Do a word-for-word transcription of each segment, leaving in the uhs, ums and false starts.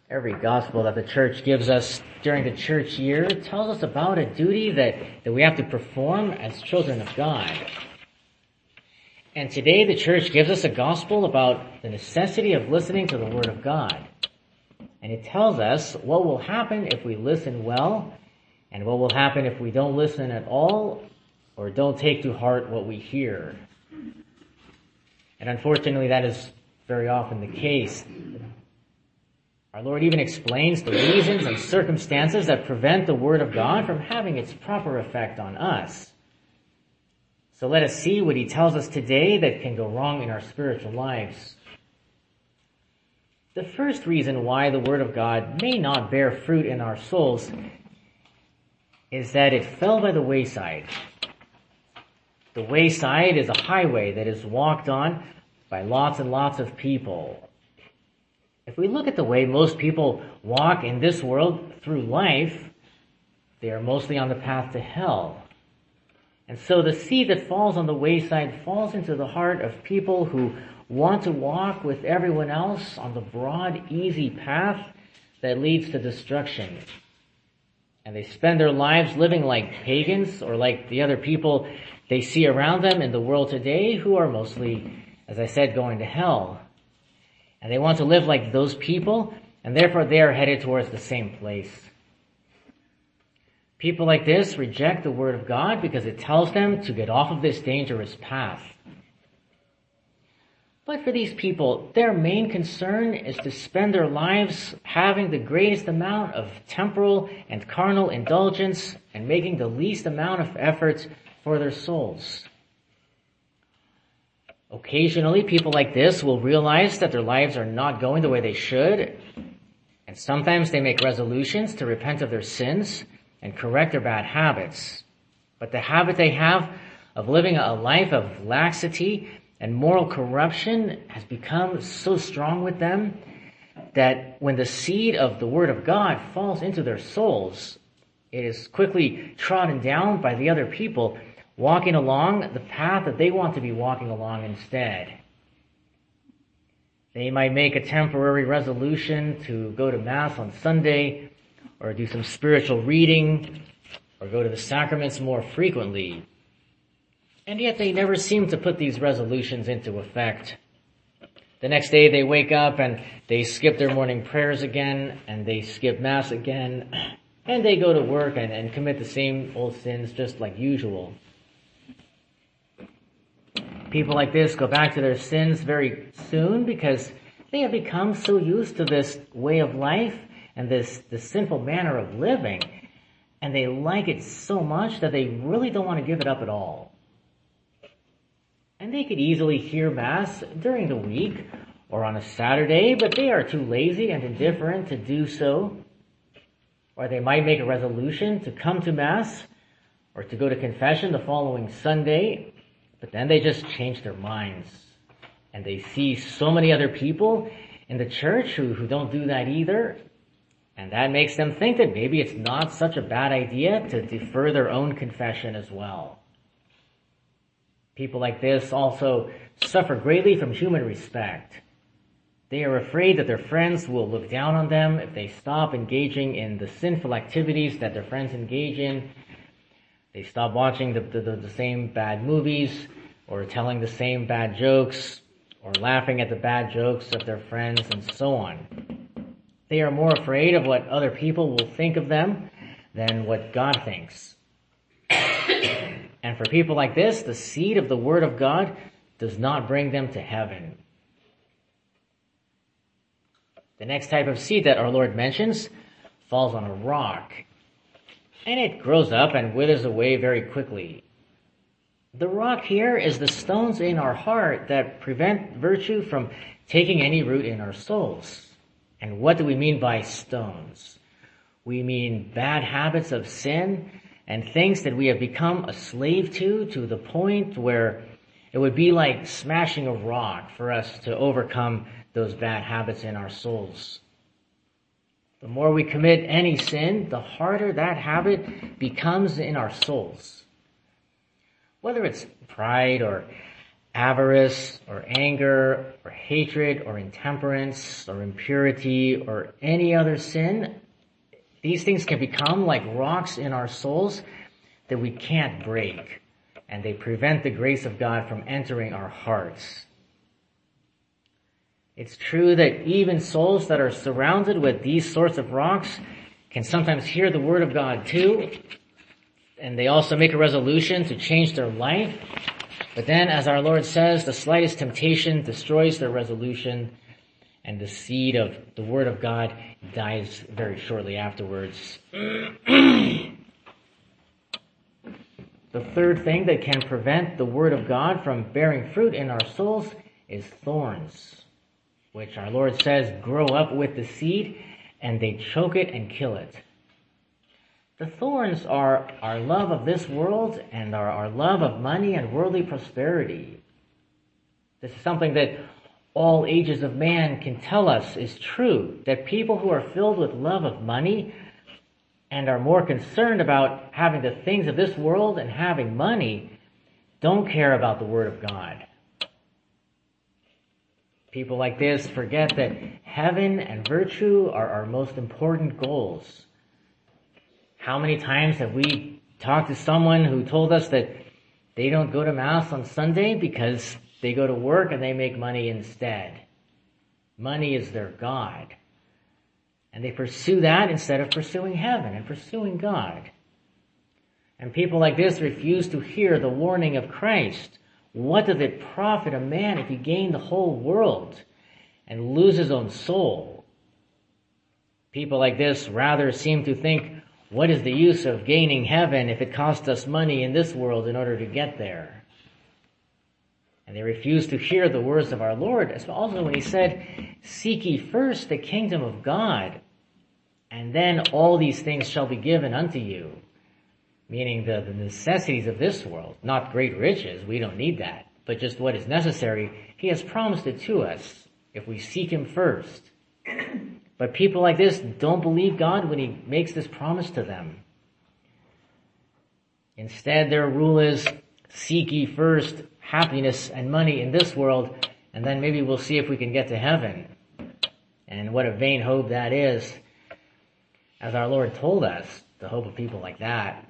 Every gospel that the church gives us during the church year tells us about a duty that, that we have to perform as children of God. And today the church gives us a gospel about the necessity of listening to the Word of God. And it tells us what will happen if we listen well, and what will happen if we don't listen at all, or don't take to heart what we hear. And unfortunately, that is very often the case. Our Lord even explains the reasons and circumstances that prevent the Word of God from having its proper effect on us. So let us see what He tells us today that can go wrong in our spiritual lives. The first reason why the Word of God may not bear fruit in our souls is that it fell by the wayside. The wayside is a highway that is walked on by lots and lots of people. If we look at the way most people walk in this world through life, they are mostly on the path to hell. And so the seed that falls on the wayside falls into the heart of people who want to walk with everyone else on the broad, easy path that leads to destruction. And they spend their lives living like pagans or like the other people they see around them in the world today who are mostly, as I said, going to hell. And they want to live like those people, and therefore they are headed towards the same place. People like this reject the Word of God because it tells them to get off of this dangerous path. But for these people, their main concern is to spend their lives having the greatest amount of temporal and carnal indulgence and making the least amount of effort for their souls. Occasionally, people like this will realize that their lives are not going the way they should, and sometimes they make resolutions to repent of their sins and correct their bad habits. But the habit they have of living a life of laxity and moral corruption has become so strong with them that when the seed of the Word of God falls into their souls, it is quickly trodden down by the other people walking along the path that they want to be walking along instead. They might make a temporary resolution to go to Mass on Sunday, or do some spiritual reading, or go to the sacraments more frequently. And yet they never seem to put these resolutions into effect. The next day they wake up and they skip their morning prayers again, and they skip Mass again, and they go to work and, and commit the same old sins just like usual. People like this go back to their sins very soon because they have become so used to this way of life and this, this sinful manner of living, and they like it so much that they really don't want to give it up at all. And they could easily hear Mass during the week or on a Saturday, but they are too lazy and indifferent to do so. Or they might make a resolution to come to Mass or to go to confession the following Sunday, but then they just change their minds. And they see so many other people in the church who, who don't do that either. And that makes them think that maybe it's not such a bad idea to defer their own confession as well. People like this also suffer greatly from human respect. They are afraid that their friends will look down on them if they stop engaging in the sinful activities that their friends engage in. They stop watching the, the, the same bad movies, or telling the same bad jokes, or laughing at the bad jokes of their friends, and so on. They are more afraid of what other people will think of them than what God thinks. And for people like this, the seed of the Word of God does not bring them to heaven. The next type of seed that our Lord mentions falls on a rock, and it grows up and withers away very quickly. The rock here is the stones in our heart that prevent virtue from taking any root in our souls. And what do we mean by stones? We mean bad habits of sin and things that we have become a slave to, to the point where it would be like smashing a rock for us to overcome those bad habits in our souls. The more we commit any sin, the harder that habit becomes in our souls. Whether it's pride or avarice or anger or hatred or intemperance or impurity or any other sin, these things can become like rocks in our souls that we can't break, and they prevent the grace of God from entering our hearts. It's true that even souls that are surrounded with these sorts of rocks can sometimes hear the word of God too, and they also make a resolution to change their life. But then, as our Lord says, the slightest temptation destroys their resolution, and the seed of the word of God dies very shortly afterwards. The third thing that can prevent the word of God from bearing fruit in our souls is thorns, which our Lord says grow up with the seed, and they choke it and kill it. The thorns are our love of this world and our, our love of money and worldly prosperity. This is something that all ages of man can tell us is true, that people who are filled with love of money and are more concerned about having the things of this world and having money don't care about the Word of God. People like this forget that heaven and virtue are our most important goals. How many times have we talked to someone who told us that they don't go to Mass on Sunday because they go to work and they make money instead? Money is their God. And they pursue that instead of pursuing heaven and pursuing God. And people like this refuse to hear the warning of Christ. What does it profit a man if he gain the whole world and lose his own soul? People like this rather seem to think, what is the use of gaining heaven if it costs us money in this world in order to get there? And they refuse to hear the words of our Lord, also when he said, seek ye first the kingdom of God, and then all these things shall be given unto you. Meaning the, the necessities of this world, not great riches, we don't need that, but just what is necessary. He has promised it to us if we seek him first. But people like this don't believe God when he makes this promise to them. Instead, their rule is, seek ye first happiness and money in this world, and then maybe we'll see if we can get to heaven. And what a vain hope that is. As our Lord told us, the hope of people like that.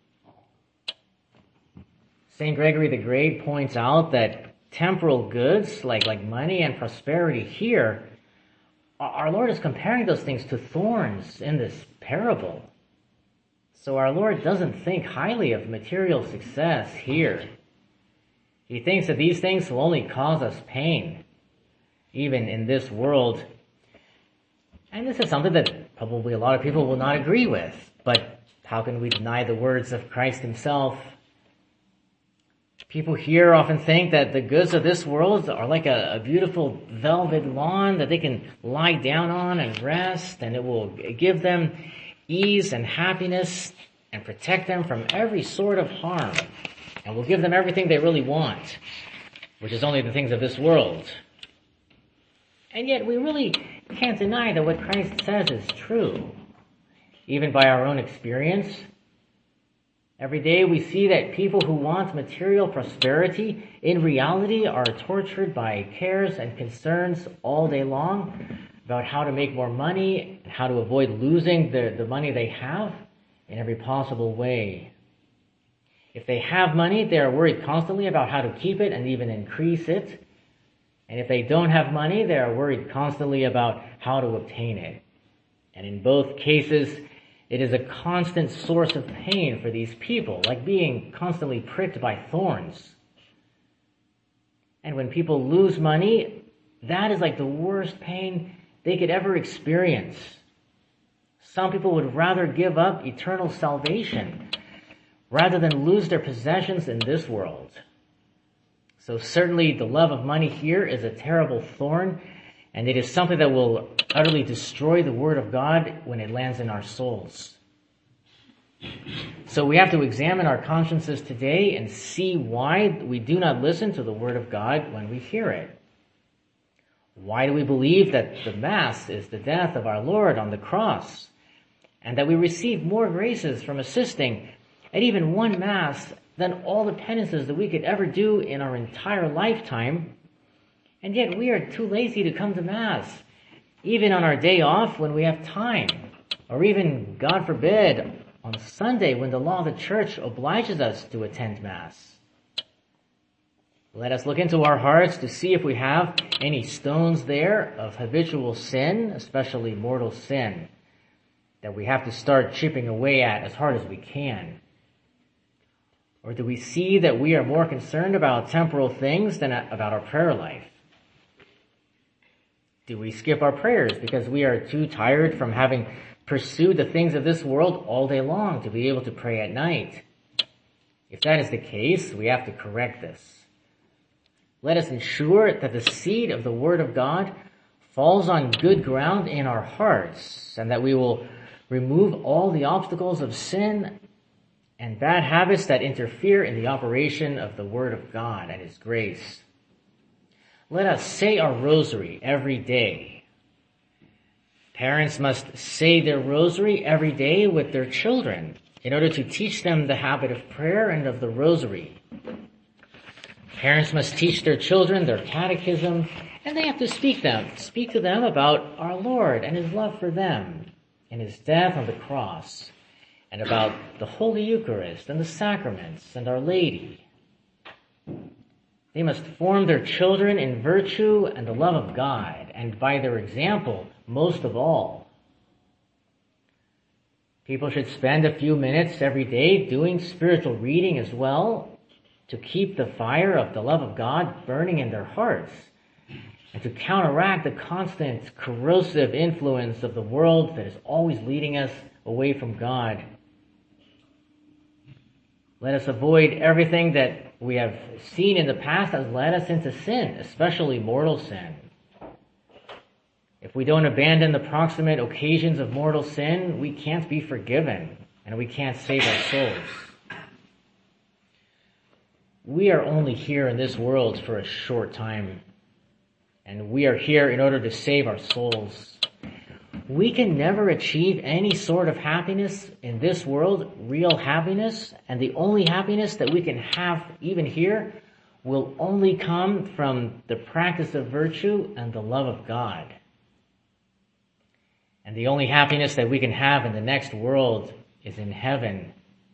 Saint Gregory the Great points out that temporal goods, like, like money and prosperity here, our Lord is comparing those things to thorns in this parable. So our Lord doesn't think highly of material success here. He thinks that these things will only cause us pain, even in this world. And this is something that probably a lot of people will not agree with. But how can we deny the words of Christ himself? People here often think that the goods of this world are like a, a beautiful velvet lawn that they can lie down on and rest, and it will give them ease and happiness and protect them from every sort of harm, and will give them everything they really want, which is only the things of this world. And yet we really can't deny that what Christ says is true, even by our own experience. Every day we see that people who want material prosperity in reality are tortured by cares and concerns all day long about how to make more money and how to avoid losing the, the money they have in every possible way. If they have money, they are worried constantly about how to keep it and even increase it. And if they don't have money, they are worried constantly about how to obtain it. And in both cases, it is a constant source of pain for these people, like being constantly pricked by thorns. And when people lose money, that is like the worst pain they could ever experience. Some people would rather give up eternal salvation rather than lose their possessions in this world. So certainly the love of money here is a terrible thorn, and it is something that will utterly destroy the Word of God when it lands in our souls. So we have to examine our consciences today and see why we do not listen to the Word of God when we hear it. Why do we believe that the Mass is the death of our Lord on the cross, and that we receive more graces from assisting at even one Mass than all the penances that we could ever do in our entire lifetime. And yet we are too lazy to come to Mass, even on our day off when we have time, or even, God forbid, on Sunday when the law of the church obliges us to attend Mass. Let us look into our hearts to see if we have any stones there of habitual sin, especially mortal sin, that we have to start chipping away at as hard as we can. Or do we see that we are more concerned about temporal things than about our prayer life? Do we skip our prayers because we are too tired from having pursued the things of this world all day long to be able to pray at night? If that is the case, we have to correct this. Let us ensure that the seed of the Word of God falls on good ground in our hearts, and that we will remove all the obstacles of sin and bad habits that interfere in the operation of the Word of God and His grace. Let us say our rosary every day. Parents must say their rosary every day with their children in order to teach them the habit of prayer and of the rosary. Parents must teach their children their catechism, and they have to speak them, speak to them about our Lord and His love for them, and His death on the cross, and about the Holy Eucharist and the sacraments and Our Lady. They must form their children in virtue and the love of God, and by their example, most of all. People should spend a few minutes every day doing spiritual reading as well, to keep the fire of the love of God burning in their hearts, and to counteract the constant corrosive influence of the world that is always leading us away from God. Let us avoid everything that we have seen in the past that has led us into sin, especially mortal sin. If we don't abandon the proximate occasions of mortal sin, we can't be forgiven, and we can't save our souls. We are only here in this world for a short time, and we are here in order to save our souls. We can never achieve any sort of happiness in this world, real happiness, and the only happiness that we can have even here will only come from the practice of virtue and the love of God. And the only happiness that we can have in the next world is in heaven.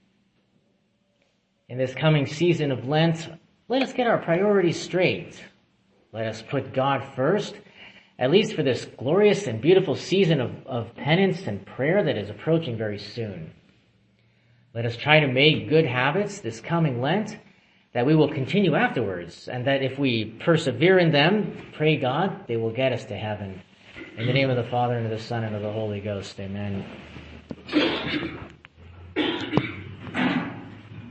In this coming season of Lent, let us get our priorities straight. Let us put God first, at least for this glorious and beautiful season of, of penance and prayer that is approaching very soon. Let us try to make good habits this coming Lent that we will continue afterwards, and that if we persevere in them, pray God, they will get us to heaven. In the name of the Father, and of the Son, and of the Holy Ghost, amen.